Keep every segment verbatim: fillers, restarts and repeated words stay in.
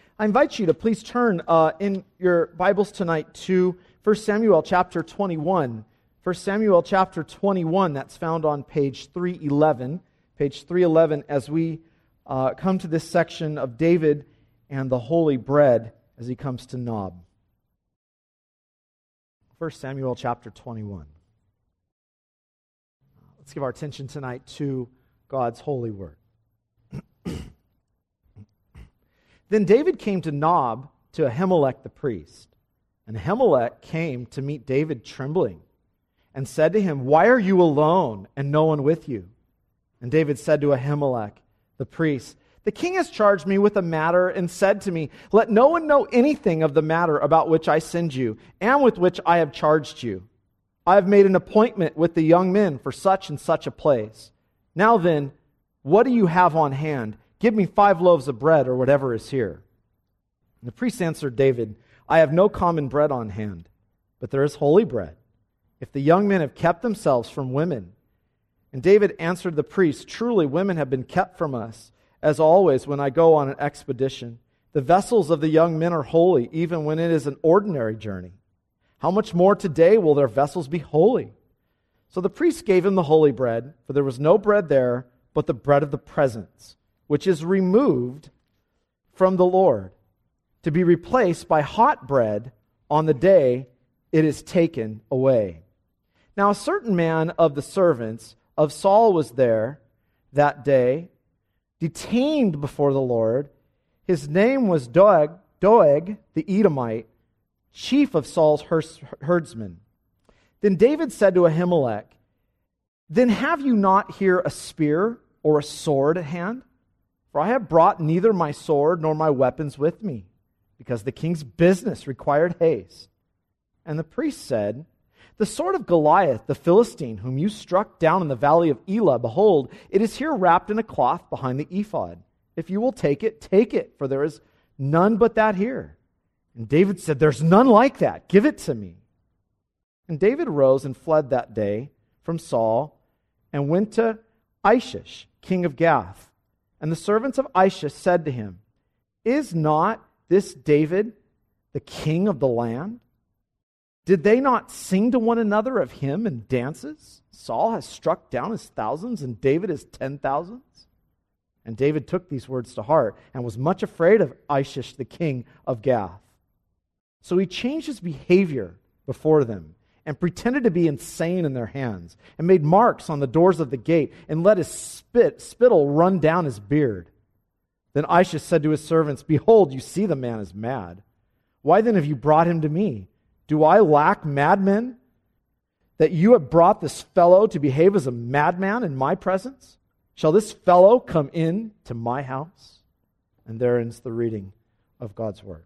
I invite you to please turn uh, in your Bibles tonight to First Samuel chapter twenty-one. First Samuel chapter twenty-one, that's found on page three eleven. Page three eleven, as we uh, come to this section of David and the holy bread as he comes to Nob. First Samuel chapter twenty-one. Let's give our attention tonight to God's holy word. Then David came to Nob to Ahimelech the priest. And Ahimelech came to meet David trembling and said to him, "Why are you alone and no one with you?" And David said to Ahimelech the priest, "The king has charged me with a matter and said to me, 'Let no one know anything of the matter about which I send you and with which I have charged you. I have made an appointment with the young men for such and such a place. Now then, what do you have on hand? Give me five loaves of bread or whatever is here.' And the priest answered David, 'I have no common bread on hand, but there is holy bread, if the young men have kept themselves from women.' And David answered the priest, 'Truly women have been kept from us, as always when I go on an expedition. The vessels of the young men are holy, even when it is an ordinary journey. How much more today will their vessels be holy?' So the priest gave him the holy bread, for there was no bread there but the bread of the presence, which is removed from the Lord, to be replaced by hot bread on the day it is taken away. Now a certain man of the servants of Saul was there that day, detained before the Lord. His name was Doeg, Doeg the Edomite, chief of Saul's herdsmen. Then David said to Ahimelech, 'Then have you not here a spear or a sword at hand? For I have brought neither my sword nor my weapons with me, because the king's business required haste.' And the priest said, 'The sword of Goliath, the Philistine, whom you struck down in the valley of Elah, behold, it is here wrapped in a cloth behind the ephod. If you will take it, take it, for there is none but that here.' And David said, 'There's none like that. Give it to me.' And David arose and fled that day from Saul and went to Achish, king of Gath. And the servants of Achish said to him, 'Is not this David the king of the land? Did they not sing to one another of him in dances? Saul has struck down his thousands, and David his ten thousands.' And David took these words to heart and was much afraid of Achish, the king of Gath. So he changed his behavior before them and pretended to be insane in their hands, and made marks on the doors of the gate, and let his spit, spittle run down his beard. Then Achish said to his servants, 'Behold, you see the man is mad. Why then have you brought him to me? Do I lack madmen, that you have brought this fellow to behave as a madman in my presence? Shall this fellow come in to my house?' And there ends the reading of God's word.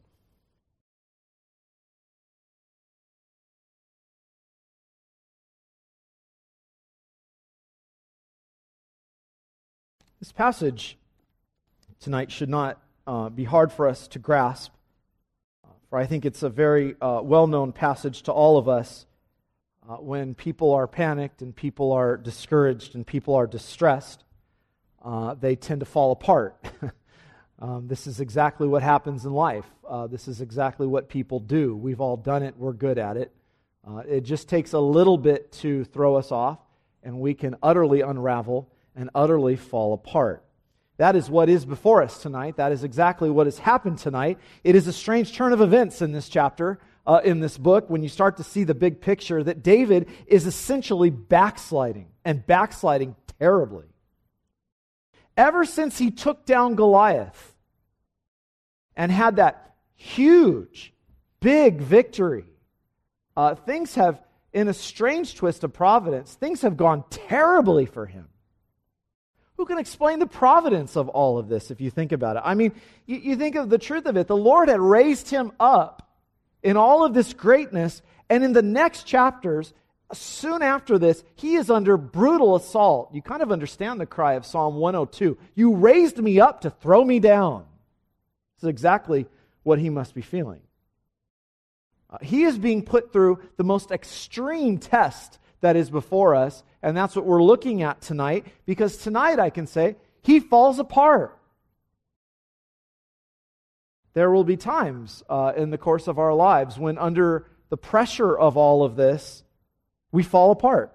This passage tonight should not uh, be hard for us to grasp, for I think it's a very uh, well-known passage to all of us. Uh, when people are panicked and people are discouraged and people are distressed, uh, they tend to fall apart. um, this is exactly what happens in life. Uh, this is exactly what people do. We've all done it. We're good at it. Uh, it just takes a little bit to throw us off, and we can utterly unravel and utterly fall apart. That is what is before us tonight. That is exactly what has happened tonight. It is a strange turn of events in this chapter, uh, in this book, when you start to see the big picture that David is essentially backsliding, and backsliding terribly. Ever since he took down Goliath and had that huge, big victory, uh, things have, in a strange twist of providence, things have gone terribly for him. Who can explain the providence of all of this if you think about it? I mean, you, you think of the truth of it. The Lord had raised him up in all of this greatness, and in the next chapters, soon after this, he is under brutal assault. You kind of understand the cry of Psalm one oh two. You raised me up to throw me down. This is exactly what he must be feeling. Uh, he is being put through the most extreme test that is before us, and that's what we're looking at tonight, because tonight I can say he falls apart. There will be times uh, in the course of our lives when under the pressure of all of this, we fall apart.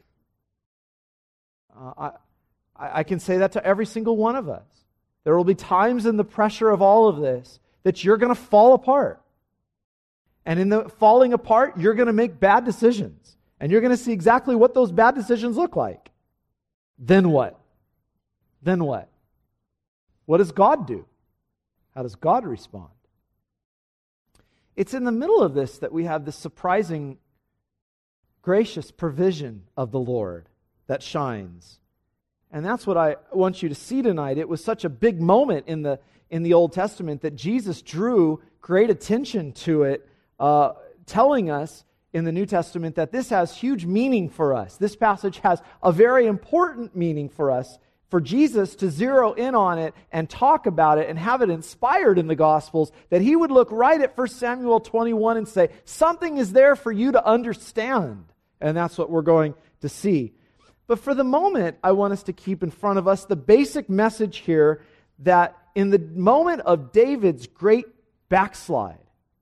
Uh, I, I can say that to every single one of us. There will be times in the pressure of all of this that you're going to fall apart. And in the falling apart, you're going to make bad decisions. And you're going to see exactly what those bad decisions look like. Then what? Then what? What does God do? How does God respond? It's in the middle of this that we have the surprising, gracious provision of the Lord that shines. And that's what I want you to see tonight. It was such a big moment in the in the Old Testament that Jesus drew great attention to it, uh, telling us in the New Testament that this has huge meaning for us. This passage has a very important meaning for us, for Jesus to zero in on it and talk about it and have it inspired in the Gospels, that he would look right at First Samuel twenty-one and say, something is there for you to understand. And that's what we're going to see. But for the moment, I want us to keep in front of us the basic message here that in the moment of David's great backslide,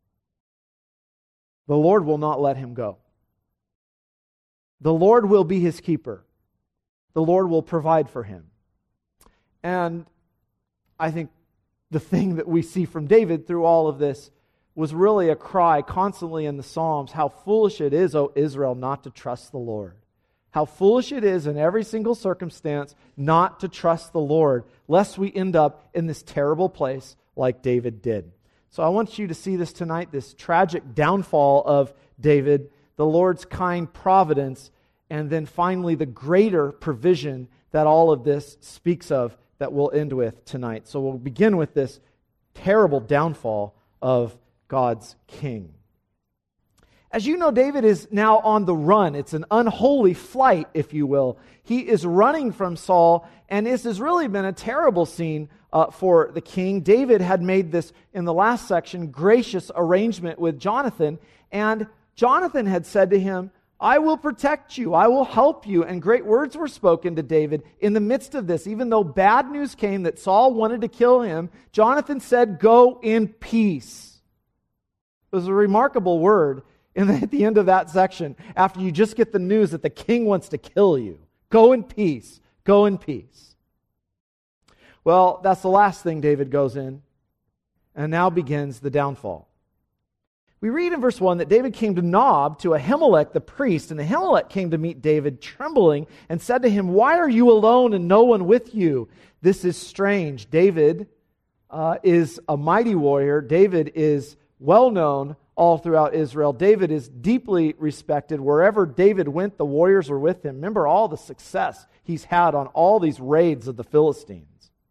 the Lord will not let him go. The Lord will be his keeper. The Lord will provide for him. And I think the thing that we see from David through all of this was really a cry constantly in the Psalms, how foolish it is, O Israel, not to trust the Lord. How foolish it is in every single circumstance not to trust the Lord, lest we end up in this terrible place like David did. So I want you to see this tonight, this tragic downfall of David, the Lord's kind providence, and then finally the greater provision that all of this speaks of that we'll end with tonight. So we'll begin with this terrible downfall of God's king. As you know, David is now on the run. It's an unholy flight, if you will. He is running from Saul, and this has really been a terrible scene uh, for the king. David had made this, in the last section, gracious arrangement with Jonathan, and Jonathan had said to him, I will protect you, I will help you, and great words were spoken to David in the midst of this. Even though bad news came that Saul wanted to kill him, Jonathan said, go in peace. It was a remarkable word. And at the end of that section, after you just get the news that the king wants to kill you, go in peace, go in peace. Well, that's the last thing David goes in. And now begins the downfall. We read in verse one that David came to Nob, to Ahimelech the priest, and Ahimelech came to meet David trembling and said to him, why are you alone and no one with you? This is strange. David uh, is a mighty warrior. David is well known all throughout Israel. David is deeply respected. Wherever David went, the warriors were with him. Remember all the success he's had on all these raids of the Philistines.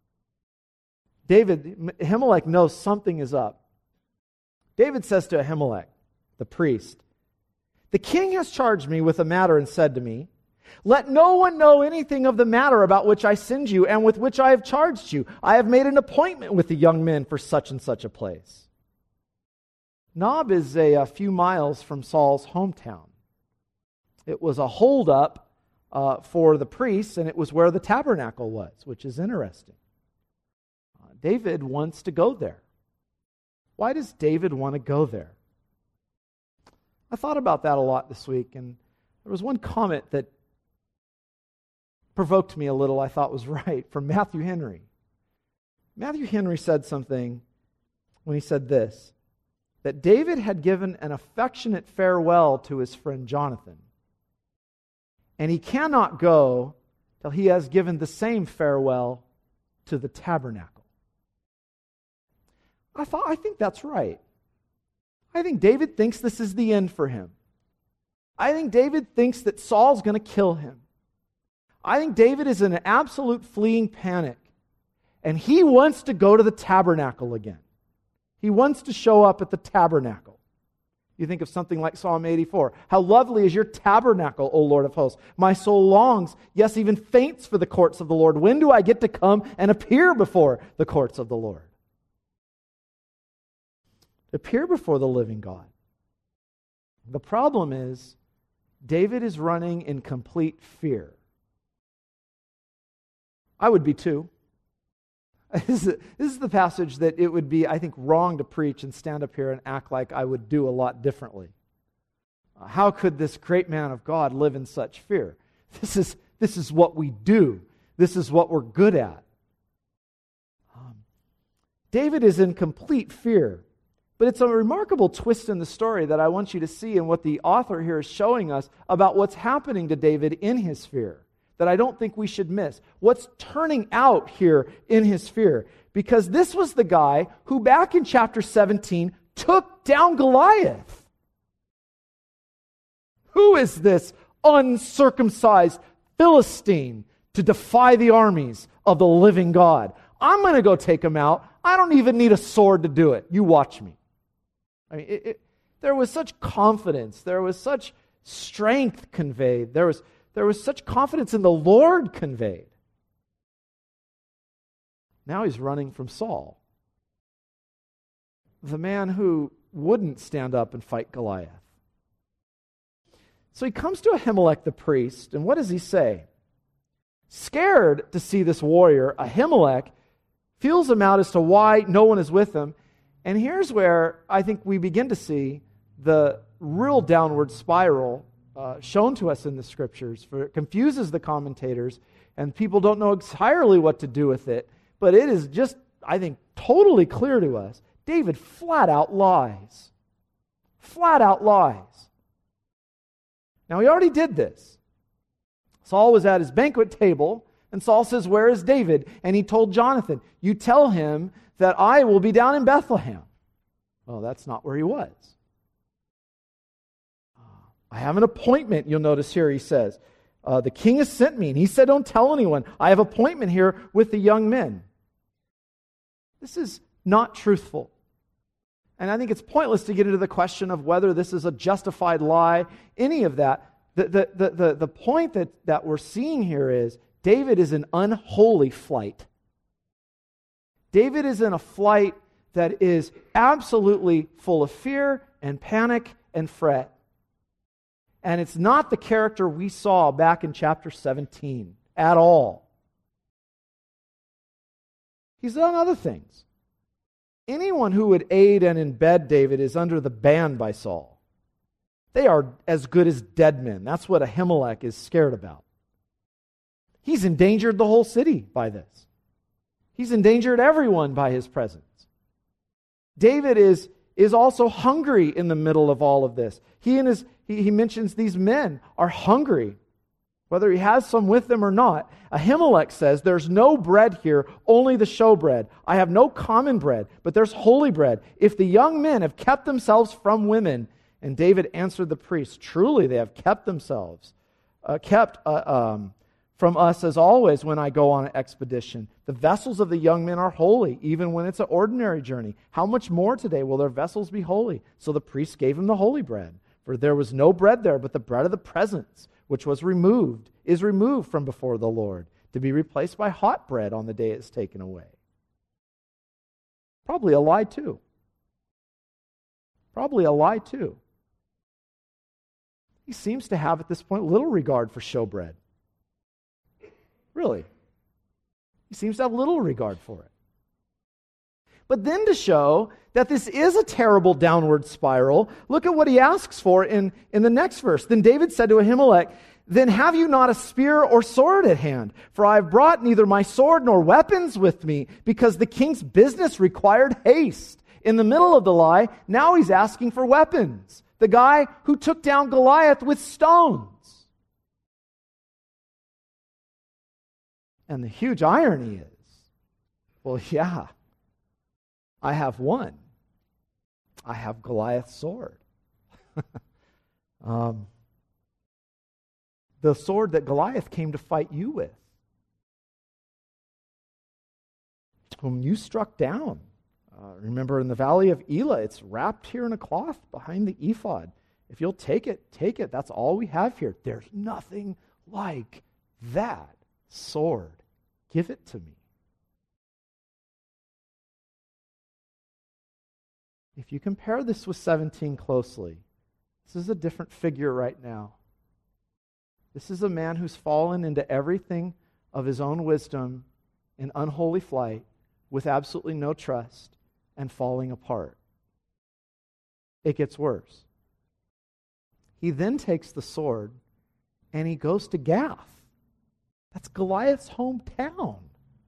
David, Ahimelech knows something is up. David says to Ahimelech, the priest, the king has charged me with a matter and said to me, let no one know anything of the matter about which I send you and with which I have charged you. I have made an appointment with the young men for such and such a place. Nob is a, a few miles from Saul's hometown. It was a holdup uh, for the priests, and it was where the tabernacle was, which is interesting. Uh, David wants to go there. Why does David want to go there? I thought about that a lot this week, and there was one comment that provoked me a little, I thought was right, from Matthew Henry. Matthew Henry said something when he said this, that David had given an affectionate farewell to his friend Jonathan, and he cannot go till he has given the same farewell to the tabernacle. I thought, I think that's right. I think David thinks this is the end for him. I think David thinks that Saul's going to kill him. I think David is in an absolute fleeing panic, and he wants to go to the tabernacle again. He wants to show up at the tabernacle. You think of something like Psalm eighty-four. How lovely is your tabernacle, O Lord of hosts. My soul longs, yes, even faints for the courts of the Lord. When do I get to come and appear before the courts of the Lord? Appear before the living God. The problem is, David is running in complete fear. I would be too. This is, this is the passage that it would be, I think, wrong to preach and stand up here and act like I would do a lot differently. Uh, how could this great man of God live in such fear? This is, this is what we do. This is what we're good at. Um, David is in complete fear. But it's a remarkable twist in the story that I want you to see, and what the author here is showing us about what's happening to David in his fear, that I don't think we should miss. What's turning out here in his fear. Because this was the guy who back in chapter seventeen took down Goliath. Who is this uncircumcised Philistine to defy the armies of the living God? I'm going to go take him out. I don't even need a sword to do it. You watch me. I mean, it, it, there was such confidence. There was such strength conveyed. There was There was such confidence in the Lord conveyed. Now he's running from Saul, the man who wouldn't stand up and fight Goliath. So he comes to Ahimelech the priest, and what does he say? Scared to see this warrior, Ahimelech feels him out as to why no one is with him. And here's where I think we begin to see the real downward spiral Uh, shown to us in the Scriptures, for it confuses the commentators, and people don't know entirely what to do with it. But it is just, I think, totally clear to us. David flat out lies. Flat out lies. Now, he already did this. Saul was at his banquet table, and Saul says, "Where is David?" And he told Jonathan, "You tell him that I will be down in Bethlehem." Well, that's not where he was. I have an appointment, you'll notice here he says. Uh, the king has sent me, and he said, "Don't tell anyone. I have an appointment here with the young men." This is not truthful. And I think it's pointless to get into the question of whether this is a justified lie, any of that. The, the, the, the, the point that, that we're seeing here is David is in unholy flight. David is in a flight that is absolutely full of fear and panic and fret. And it's not the character we saw back in chapter seventeen at all. He's done other things. Anyone who would aid and embed David is under the ban by Saul. They are as good as dead men. That's what Ahimelech is scared about. He's endangered the whole city by this. He's endangered everyone by his presence. David is, is also hungry in the middle of all of this. He and his He, he mentions these men are hungry, whether he has some with them or not. Ahimelech says, "There's no bread here, only the showbread. I have no common bread, but there's holy bread. If the young men have kept themselves from women," and David answered the priest, "Truly they have kept themselves, uh, kept uh, um, from us as always when I go on an expedition. The vessels of the young men are holy, even when it's an ordinary journey. How much more today will their vessels be holy?" So the priest gave him the holy bread. For there was no bread there, but the bread of the presence, which was removed, is removed from before the Lord, to be replaced by hot bread on the day it's taken away. Probably a lie too. Probably a lie too. He seems to have at this point little regard for showbread. Really. He seems to have little regard for it. But then to show that this is a terrible downward spiral, look at what he asks for in, in the next verse. Then David said to Ahimelech, "Then have you not a spear or sword at hand? For I have brought neither my sword nor weapons with me, because the king's business required haste." In the middle of the lie, now he's asking for weapons. The guy who took down Goliath with stones. And the huge irony is, well, yeah, I have one. I have Goliath's sword. um, the sword that Goliath came to fight you with, whom you struck down. Uh, remember in the valley of Elah, it's wrapped here in a cloth behind the ephod. If you'll take it, take it. That's all we have here. There's nothing like that sword. Give it to me. If you compare this with seventeen closely, this is a different figure right now. This is a man who's fallen into everything of his own wisdom in unholy flight, with absolutely no trust and falling apart. It gets worse. He then takes the sword and he goes to Gath. That's Goliath's hometown.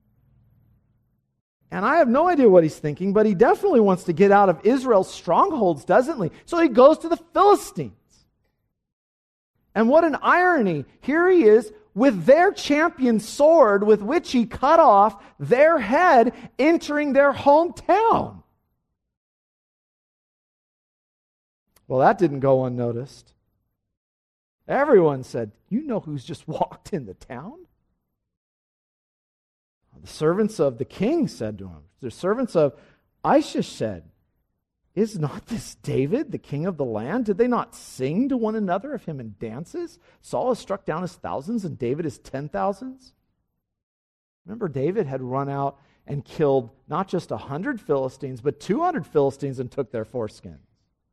And I have no idea what he's thinking, but he definitely wants to get out of Israel's strongholds, doesn't he? So he goes to the Philistines. And what an irony. Here he is with their champion sword with which he cut off their head, entering their hometown. Well, that didn't go unnoticed. Everyone said, "You know who's just walked into town?" The servants of the king said to him, the servants of Achish said, "Is not this David, the king of the land? Did they not sing to one another of him in dances? Saul has struck down his thousands and David his ten thousands." Remember, David had run out and killed not just a hundred Philistines, but two hundred Philistines and took their foreskins.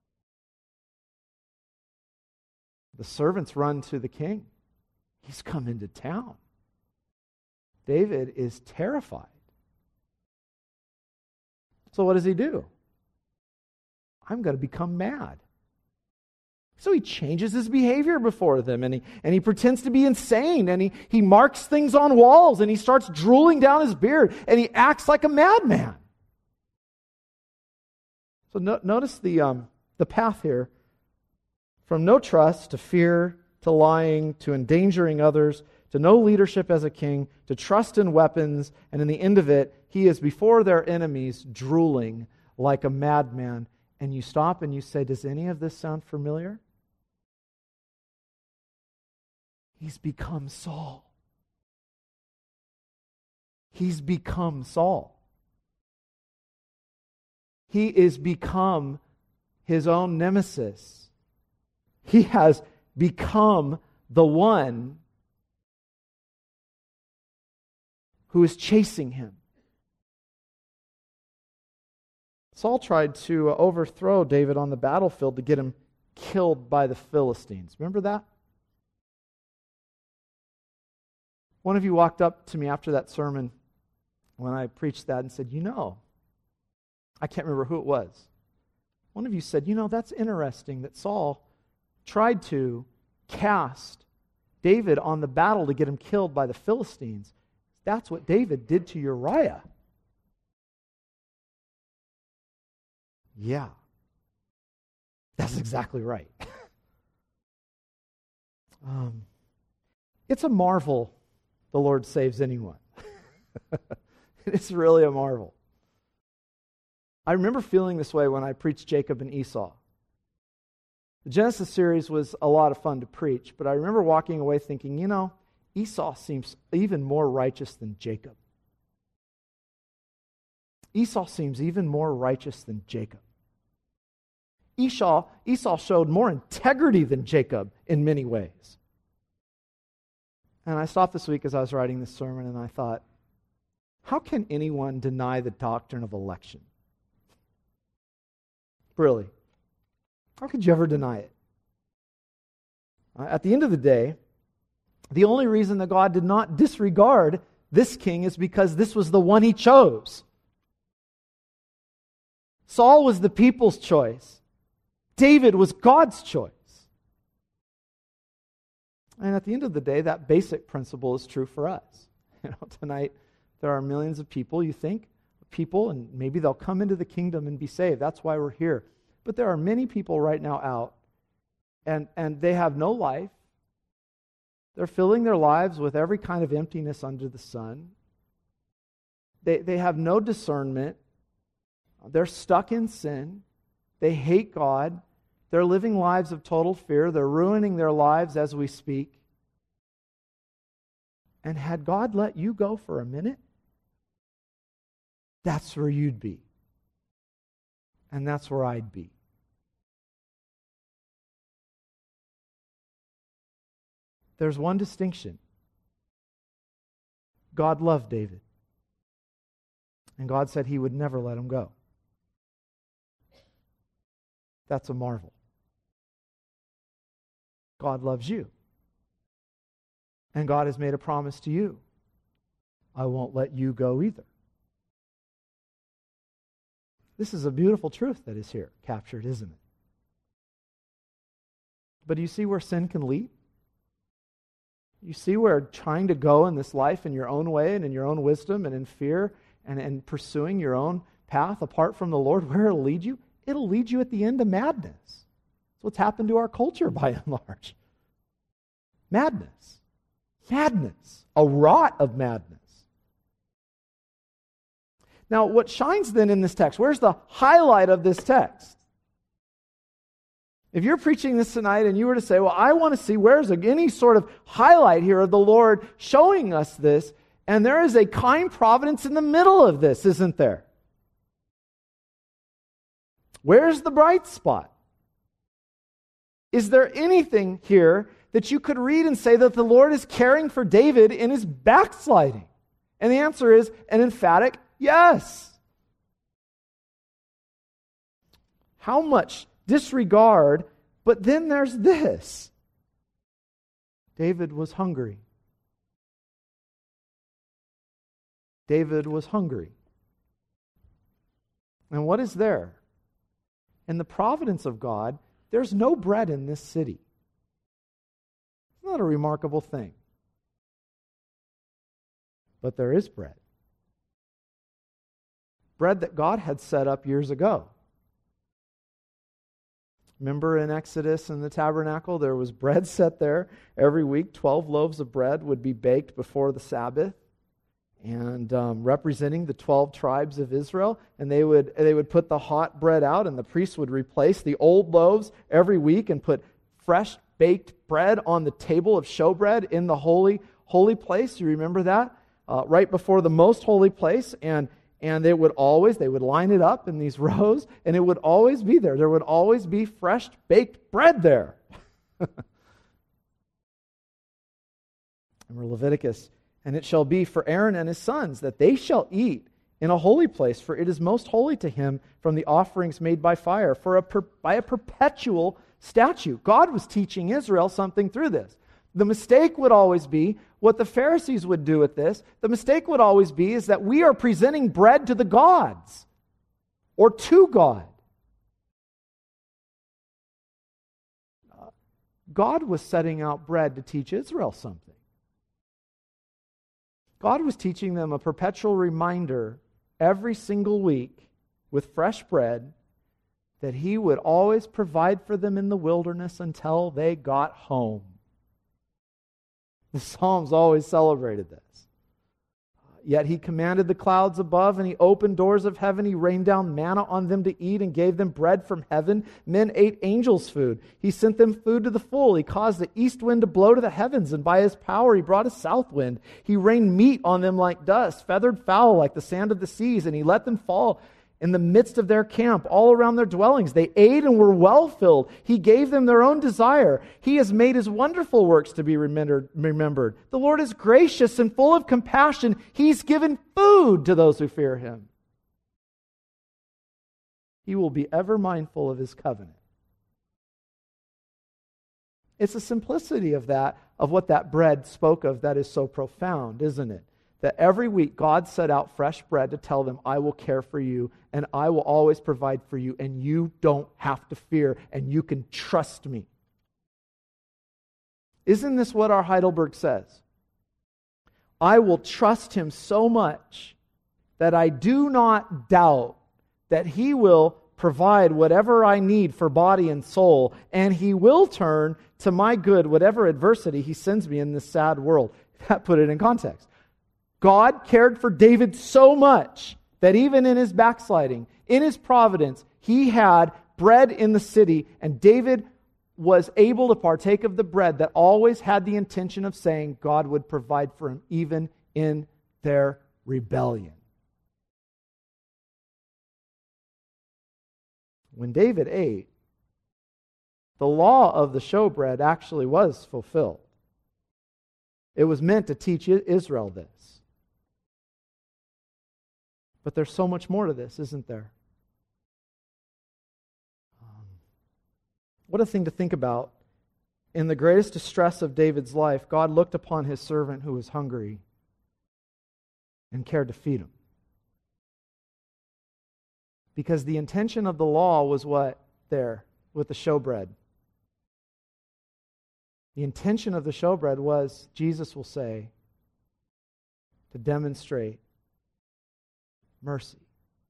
The servants run to the king. He's come into town. David is terrified. So what does he do? I'm going to become mad. So he changes his behavior before them, and he, and he pretends to be insane, and he, he marks things on walls, and he starts drooling down his beard, and he acts like a madman. So no, notice the, um, the path here. From no trust to fear to lying to endangering others to no leadership as a king to trust in weapons, and in the end of it, he is before their enemies drooling like a madman. And you stop and you say, does any of this sound familiar? He's become Saul. He's become Saul. He is become his own nemesis. He has become the one who is chasing him. Saul tried to overthrow David on the battlefield to get him killed by the Philistines. Remember that? One of you walked up to me after that sermon when I preached that and said, you know, I can't remember who it was. One of you said, you know, that's interesting that Saul tried to cast David on the battle to get him killed by the Philistines. That's what David did to Uriah. Yeah, that's exactly right. um, it's a marvel the Lord saves anyone. It's really a marvel. I remember feeling this way when I preached Jacob and Esau. The Genesis series was a lot of fun to preach, but I remember walking away thinking, you know, Esau seems even more righteous than Jacob. Esau seems even more righteous than Jacob. Esau, Esau showed more integrity than Jacob in many ways. And I stopped this week as I was writing this sermon and I thought, how can anyone deny the doctrine of election? Really? How could you ever deny it? Uh, at the end of the day, the only reason that God did not disregard this king is because this was the one he chose. Saul was the people's choice. David was God's choice. And at the end of the day, that basic principle is true for us. You know, tonight there are millions of people, you think, people, and maybe they'll come into the kingdom and be saved. That's why we're here. But there are many people right now out, and, and they have no life. They're filling their lives with every kind of emptiness under the sun. They, they have no discernment. They're stuck in sin. They hate God. They're living lives of total fear. They're ruining their lives as we speak. And had God let you go for a minute, that's where you'd be. And that's where I'd be. There's one distinction. God loved David. And God said he would never let him go. That's a marvel. God loves you. And God has made a promise to you. I won't let you go either. This is a beautiful truth that is here captured, isn't it? But do you see where sin can lead? You see where trying to go in this life in your own way and in your own wisdom and in fear and, and pursuing your own path apart from the Lord, where it'll lead you? It'll lead you at the end to madness. That's what's happened to our culture by and large. Madness. Madness. A rot of madness. Now, what shines then in this text? Where's the highlight of this text? If you're preaching this tonight and you were to say, well, I want to see where's any sort of highlight here of the Lord showing us this, and there is a kind providence in the middle of this, isn't there? Where's the bright spot? Is there anything here that you could read and say that the Lord is caring for David in his backsliding? And the answer is an emphatic yes. How much disregard, but then there's this. David was hungry. David was hungry. And what is there? In the providence of God, there's no bread in this city. It's not a remarkable thing. But there is bread. Bread that God had set up years ago. Remember in Exodus in the tabernacle, there was bread set there every week. Twelve loaves of bread would be baked before the Sabbath, and um, representing the twelve tribes of Israel. And they would they would put the hot bread out, and the priests would replace the old loaves every week and put fresh baked bread on the table of showbread in the holy holy place. You remember that? Uh, right before the most holy place, and And they would always, they would line it up in these rows, and it would always be there. There would always be fresh baked bread there. And Leviticus, and it shall be for Aaron and his sons that they shall eat in a holy place, for it is most holy to him from the offerings made by fire, for a per, by a perpetual statute. God was teaching Israel something through this. The mistake would always be what the Pharisees would do with this. The mistake would always be is that we are presenting bread to the gods or to God. God was setting out bread to teach Israel something. God was teaching them a perpetual reminder every single week with fresh bread that He would always provide for them in the wilderness until they got home. The Psalms always celebrated this. Yet He commanded the clouds above, and He opened doors of heaven. He rained down manna on them to eat and gave them bread from heaven. Men ate angels' food. He sent them food to the full. He caused the east wind to blow to the heavens, and by His power He brought a south wind. He rained meat on them like dust, feathered fowl like the sand of the seas, and He let them fall in the midst of their camp, all around their dwellings. They ate and were well filled. He gave them their own desire. He has made His wonderful works to be remembered. remembered. The Lord is gracious and full of compassion. He's given food to those who fear Him. He will be ever mindful of His covenant. It's the simplicity of that, of what that bread spoke of, that is so profound, isn't it? That every week God set out fresh bread to tell them, I will care for you, and I will always provide for you, and you don't have to fear, and you can trust me. Isn't this what our Heidelberg says? I will trust Him so much that I do not doubt that He will provide whatever I need for body and soul, and He will turn to my good whatever adversity He sends me in this sad world. That put it in context. God cared for David so much that even in his backsliding, in His providence, he had bread in the city, and David was able to partake of the bread that always had the intention of saying God would provide for him even in their rebellion. When David ate, the law of the showbread actually was fulfilled. It was meant to teach Israel this. But there's so much more to this, isn't there? Um, what a thing to think about. In the greatest distress of David's life, God looked upon His servant who was hungry and cared to feed him. Because the intention of the law was what? There, with the showbread. The intention of the showbread was, Jesus will say, to demonstrate mercy.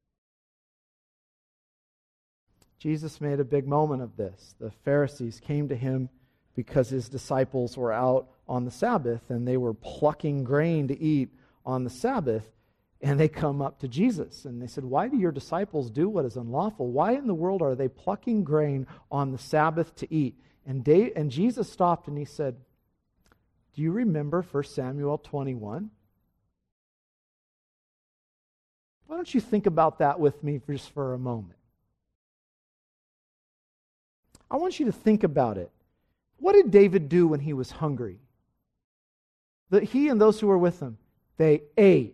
Jesus made a big moment of this. The Pharisees came to him because his disciples were out on the Sabbath and they were plucking grain to eat on the Sabbath. And they come up to Jesus and they said, why do your disciples do what is unlawful? Why in the world are they plucking grain on the Sabbath to eat? And, they, and Jesus stopped and he said, do you remember First Samuel twenty-one? Why don't you think about that with me just for a moment? I want you to think about it. What did David do when he was hungry? That he and those who were with him, they ate.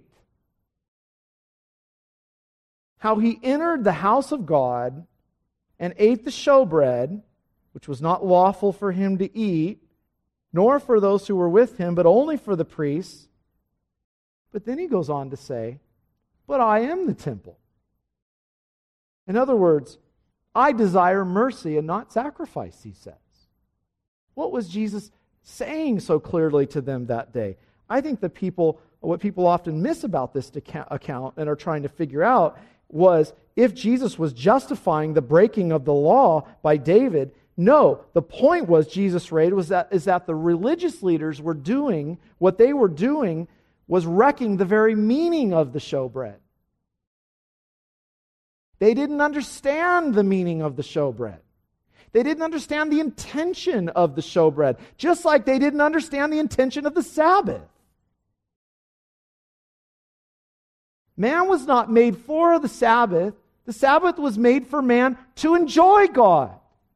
How he entered the house of God and ate the showbread, which was not lawful for him to eat, nor for those who were with him, but only for the priests. But then he goes on to say, but I am the temple. In other words, I desire mercy and not sacrifice, he says. What was Jesus saying so clearly to them that day? I think the people, what people often miss about this account and are trying to figure out was if Jesus was justifying the breaking of the law by David. No, the point was Jesus raised was that is that the religious leaders were doing what they were doing was wrecking the very meaning of the showbread. They didn't understand the meaning of the showbread. They didn't understand the intention of the showbread, just like they didn't understand the intention of the Sabbath. Man was not made for the Sabbath. The Sabbath was made for man to enjoy God.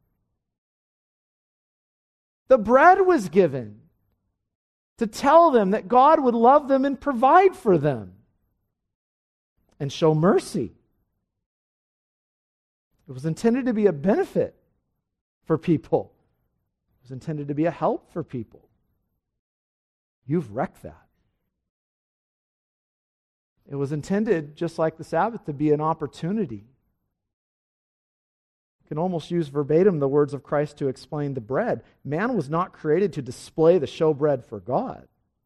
The bread was given to tell them that God would love them and provide for them and show mercy. It was intended to be a benefit for people. It was intended to be a help for people. You've wrecked that. It was intended, just like the Sabbath, to be an opportunity. You can almost use verbatim the words of Christ to explain the bread. Man was not created to display the showbread for God.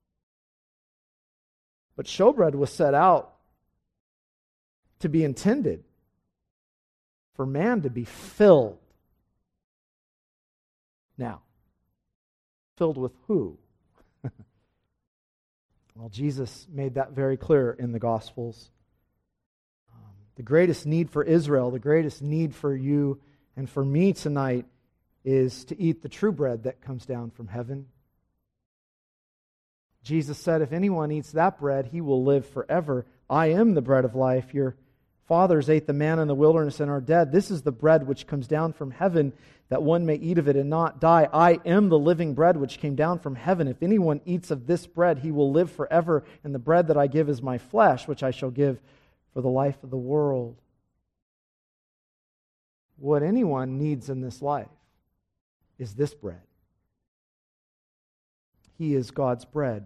But showbread was set out to be intended for man to be filled. Now, filled with who? Well, Jesus made that very clear in the Gospels. Um, the greatest need for Israel, the greatest need for you and for me tonight is to eat the true bread that comes down from heaven. Jesus said, if anyone eats that bread, he will live forever. I am the bread of life. Your fathers ate the manna in the wilderness and are dead. This is the bread which comes down from heaven, that one may eat of it and not die. I am the living bread which came down from heaven. If anyone eats of this bread, he will live forever. And the bread that I give is my flesh, which I shall give for the life of the world. What anyone needs in this life is this bread. He is God's bread.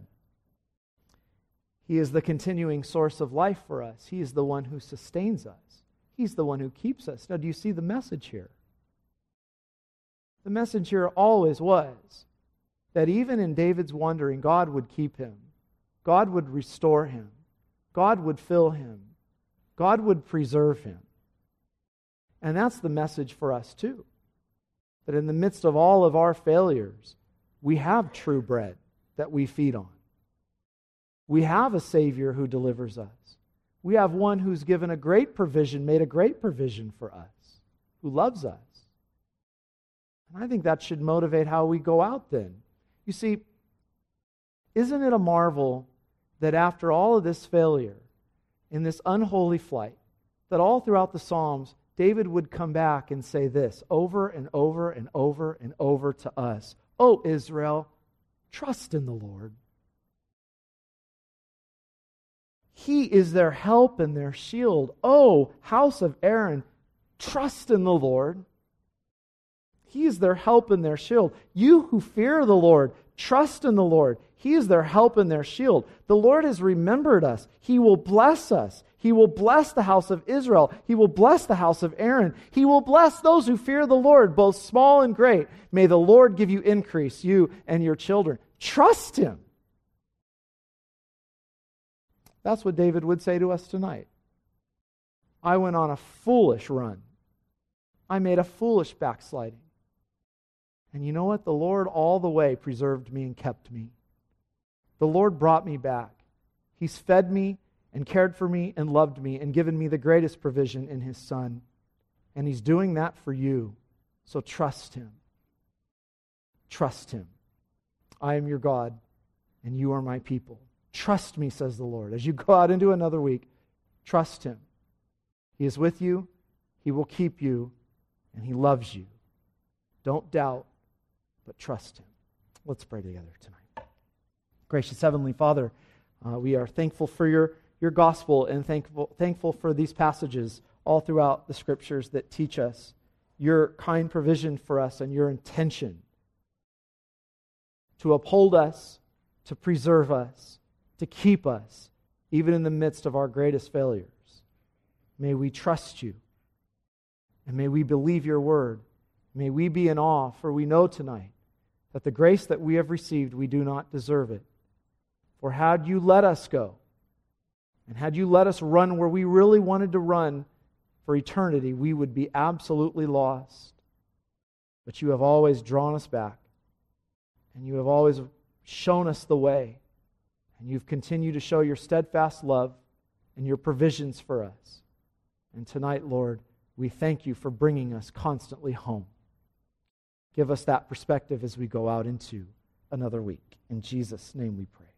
He is the continuing source of life for us. He is the one who sustains us. He's the one who keeps us. Now, do you see the message here? The message here always was that even in David's wandering, God would keep him. God would restore him. God would fill him. God would preserve him. And that's the message for us too. That in the midst of all of our failures, we have true bread that we feed on. We have a Savior who delivers us. We have one who's given a great provision, made a great provision for us, who loves us. And I think that should motivate how we go out then. You see, isn't it a marvel that after all of this failure, in this unholy flight, that all throughout the Psalms, David would come back and say this over and over and over and over to us. O Israel, trust in the Lord. He is their help and their shield. O house of Aaron, trust in the Lord. He is their help and their shield. You who fear the Lord, trust in the Lord. He is their help and their shield. The Lord has remembered us. He will bless us. He will bless the house of Israel. He will bless the house of Aaron. He will bless those who fear the Lord, both small and great. May the Lord give you increase, you and your children. Trust Him. That's what David would say to us tonight. I went on a foolish run. I made a foolish backsliding. And you know what? The Lord all the way preserved me and kept me. The Lord brought me back. He's fed me and cared for me and loved me and given me the greatest provision in His Son. And He's doing that for you. So trust Him. Trust Him. I am your God, and you are my people. Trust me, says the Lord. As you go out into another week, trust Him. He is with you. He will keep you. And He loves you. Don't doubt, but trust Him. Let's pray together tonight. Gracious Heavenly Father, uh, we are thankful for your, your gospel and thankful, thankful for these passages all throughout the Scriptures that teach us your kind provision for us and your intention to uphold us, to preserve us, to keep us, even in the midst of our greatest failures. May we trust you, and may we believe your word. May we be in awe, for we know tonight that the grace that we have received, we do not deserve it. For had you let us go, and had you let us run where we really wanted to run for eternity, we would be absolutely lost. But you have always drawn us back, and you have always shown us the way, and you've continued to show your steadfast love and your provisions for us. And tonight, Lord, we thank you for bringing us constantly home. Give us that perspective as we go out into another week. In Jesus' name we pray.